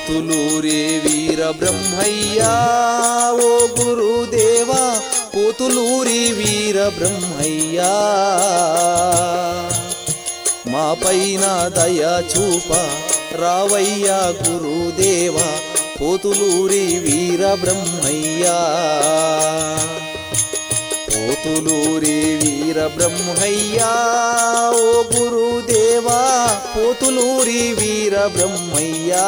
పోతులూరి వీర బ్రహ్మయ్యా ఓ గురుదేవా పోతులూరి వీర బ్రహ్మయ్యా మా పైన దయ చూప రావయ్యా గురుదేవా పోతులూరి వీర బ్రహ్మయ్యా పోతులూరి వీర బ్రహ్మయ్యా ఓ గురుదేవా పోతులూరి వీర బ్రహ్మయ్యా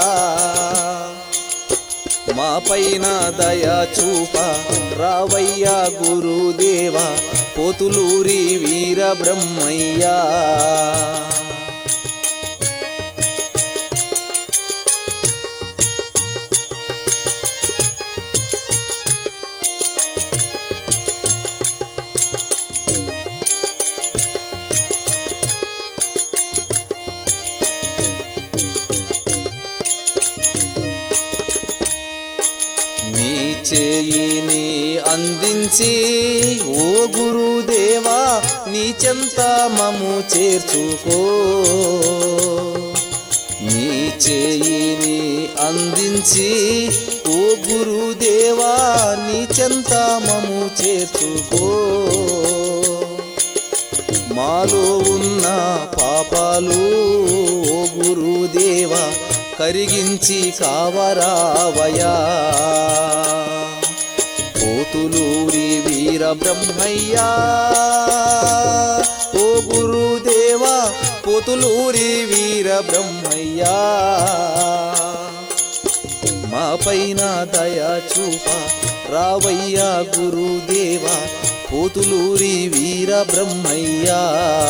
మా పైన దయ చూప రావయ్యా గురుదేవా పోతులూరి వీర బ్రహ్మయ్యా నీ చేయిని అందించి ఓ గురుదేవా నీ చెంత మము చేర్చుకో నీ చేయిని అందించి ఓ గురుదేవా నీ చెంత మము చేర్చుకో మాలో ఉన్న పాపాలు ఓ గురుదేవా కరిగించి కావరావయా పోతులూరి వీర బ్రహ్మయ్యా ఓ గురుదేవా పోతులూరి వీర బ్రహ్మయ్యా మా పైన దయ చూప రావయ్యా గురుదేవా పోతులూరి వీర బ్రహ్మయ్యా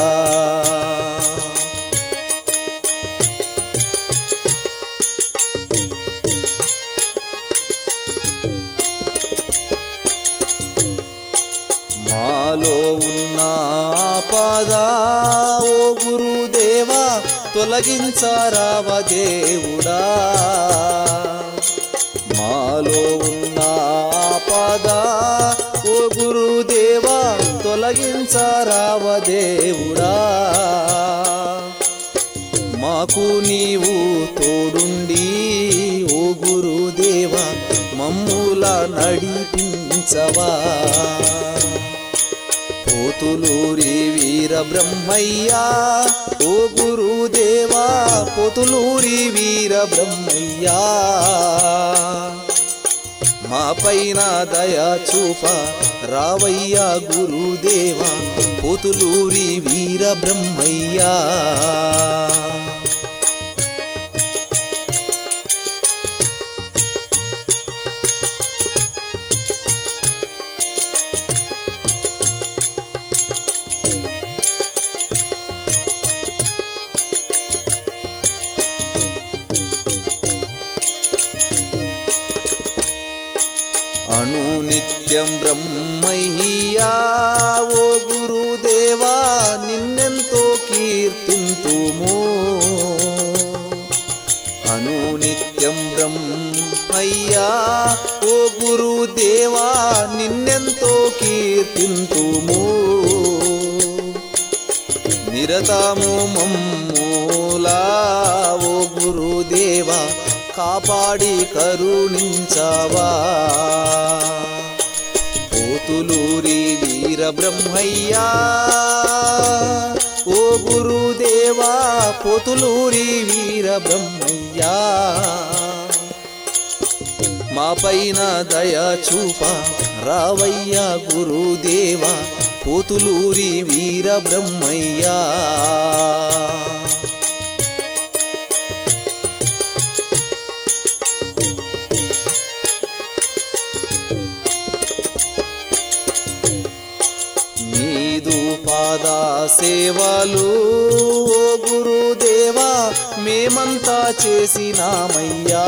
మాలో ఉన్న ఆపద ఓ గురుదేవా తొలగించరావ దేవుడా మాలో ఉన్న ఆపద ఓ గురుదేవా తొలగించరావ దేవుడా మాకు నీవు తోడుండి ఓ గురుదేవా మమ్ముల నడిపించవా పోతులూరి వీర బ్రహ్మయ్యా ఓ గురుదేవా పోతులూరి వీర బ్రహ్మయ్యా మా పైన దయ చూప రావయ్యా గురుదేవా పోతులూరి వీర బ్రహ్మయ్యా అనునిత్యం బ్రహ్మయ్యా ఓ గురుదేవా నిన్నెంతో కీర్తింతుము అనునిత్యం బ్రహ్మయ్యా ఓ గురుదేవా నిన్నెంతో కీర్తింతుము నిరతము మమ్ములా ఓ గురుదేవా కాపాడి కరుణించవా పోతులూరి వీర బ్రహ్మయ్యా ఓ గురుదేవా పోతులూరి వీర బ్రహ్మయ్యా మా పైన దయ చూప రావయ్యా గురుదేవా పోతులూరి వీర బ్రహ్మయ్యా పాదా సేవలు ఓ గురుదేవా మేమంతా చేసినామయ్యా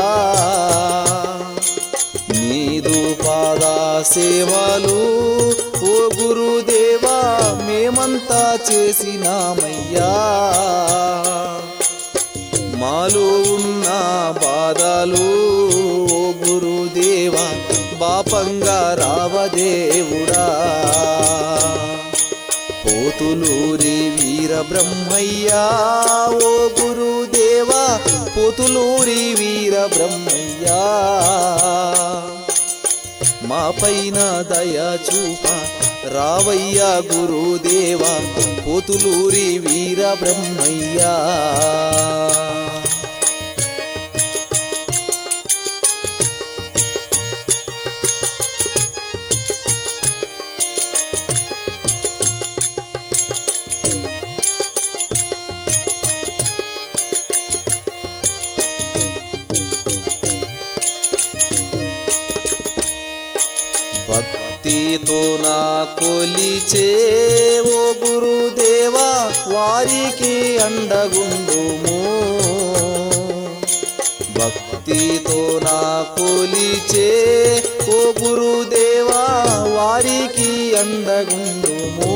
నీదు పాదా సేవలు ఓ గురుదేవా మేమంతా చేసినామయ్యా మాలో ఉన్న బాధలు ఓ గురుదేవా బాపంగా రావదేవుడా పోతులూరి వీర బ్రహ్మయ్య ఓ గురుదేవా పోతులూరి వీర బ్రహ్మయ్య మా పైన దయ చూప రావయ్యా గురుదేవా పోతులూరి వీర బ్రహ్మయ్య భక్తితో నా కొలిచే ఓ గురుదేవా వారికి అండగుండుము భక్తితో నా కొలిచే ఓ గురుదేవా వారికి అండగుండుము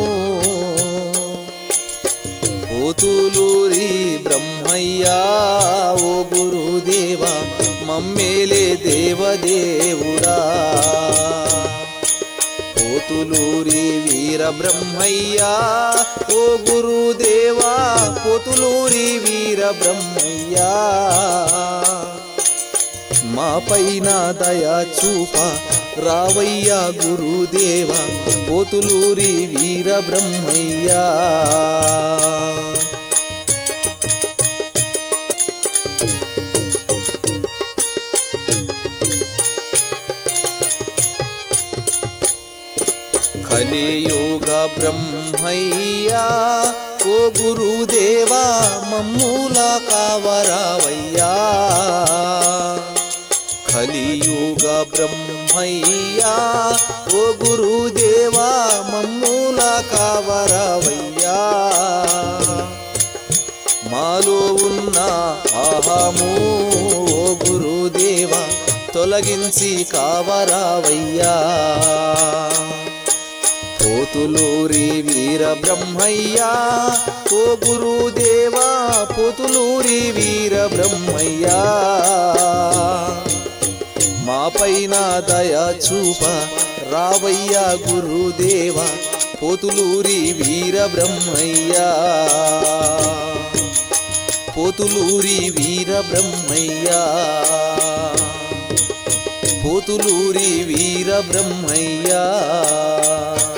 పోతులూరి బ్రహ్మయ్య ఓ గురుదేవా మమ్మేలే దేవదేవుడా పోతులూరి వీర బ్రహ్మయ్య ఓ గురుదేవా పోతులూరి వీర బ్రహ్మయ్య మా పైన దయ చూప రావయ్యా గురుదేవా పోతులూరి వీర బ్రహ్మయ్య కలియుగ బ్రహ్మయ్య ఓ గురుదేవా మమ్ముల కావరావయ్యా కలియుగ బ్రహ్మయ్య ఓ గురుదేవా మమ్ముల కావరావయ్యా మాలో ఉన్న అహము ఓ గురుదేవా తొలగించి కావరావయ్యా పోతులూరి వీర బ్రహ్మయ్య ఓ గురుదేవా పోతులూరి వీర బ్రహ్మయ్య మా పైన దయ చూప రావయ్యా గురుదేవా పోతులూరి వీర బ్రహ్మయ్య పోతులూరి వీర బ్రహ్మయ్య పోతులూరి వీర బ్రహ్మయ్య